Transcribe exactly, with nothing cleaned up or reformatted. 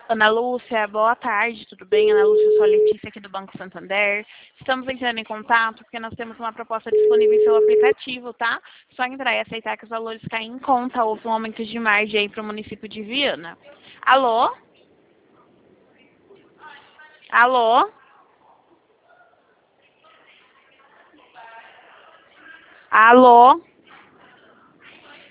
Ana Lúcia, boa tarde, tudo bem? Ana Lúcia, eu sou a Letícia aqui do Banco Santander. Estamos entrando em contato porque nós temos uma proposta disponível em seu aplicativo, tá? Só entrar e aceitar que os valores caem em conta. Houve um aumento de margem aí para o município de Viana. Alô? Alô? Alô?